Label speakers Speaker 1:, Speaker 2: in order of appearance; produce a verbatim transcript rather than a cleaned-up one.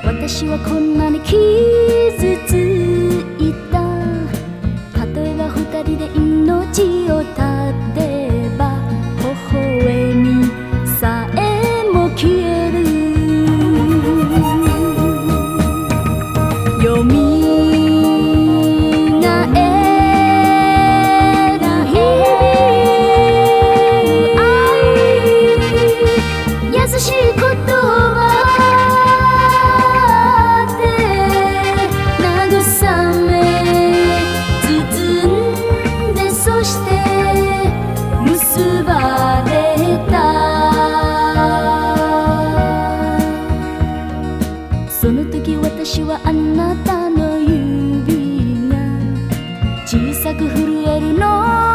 Speaker 1: 私はこんなに傷ついた。例えば二人で命を絶てば微笑みさえも消える。よみがえらない優しい言葉結ばれた。その時私はあなたの指が小さく震えるの